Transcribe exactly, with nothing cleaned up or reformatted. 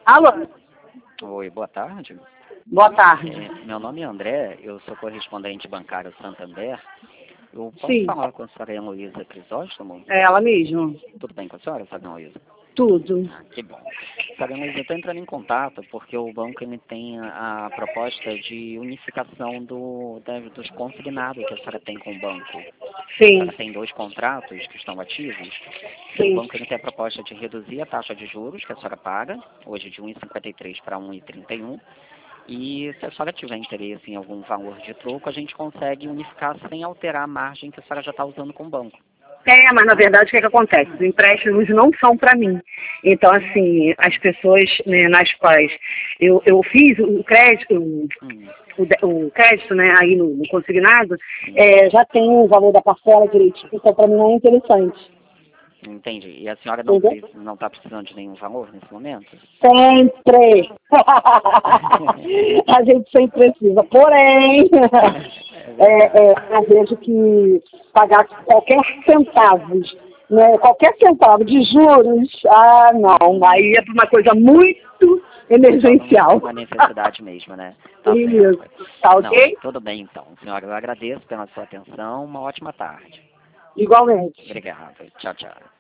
Alô, Oi, boa tarde. boa tarde. É, meu nome é André, eu sou correspondente bancário Santander. Eu posso Sim, falar com a senhora Heloísa Crisóstomo? é ela mesmo. Tudo bem com a senhora, senhora Heloísa? Tudo. Ah, que bom. Senhora Heloísa, eu estou entrando em contato porque o banco ele tem a, a proposta de unificação do, da- dos consignados que a senhora tem com o banco. A Sim, senhora tem dois contratos que estão ativos. E o sim. banco ele tem a proposta de reduzir a taxa de juros que a senhora paga, hoje de um vírgula cinquenta e três para um vírgula trinta e um. E se a senhora tiver interesse em algum valor de troco, a gente consegue unificar sem alterar a margem que a senhora já está usando com o banco. É, mas na verdade o que, é que acontece? Os empréstimos não são para mim. Então, assim, as pessoas né, nas quais eu, eu fiz o crédito, o, Hum, o de- o crédito né, aí no, no consignado, sim, é, já tem o valor da parcela direitinho, então para mim não é interessante. entendi. E a senhora não Entendeu? pre- não está precisando de nenhum valor nesse momento? Sempre! A gente sempre precisa. Porém, É é, verdade. é, eu vejo que pagar qualquer centavos, né, qualquer centavo de juros, ah, não, Uhum. aí é para uma coisa muito Só num- emergencial. uma necessidade mesmo, né? Tá Isso, certo. tá Não, ok? tudo bem então. Senhora, eu agradeço pela sua atenção. Uma ótima tarde. Igualmente. Obrigado. Tchau, tchau.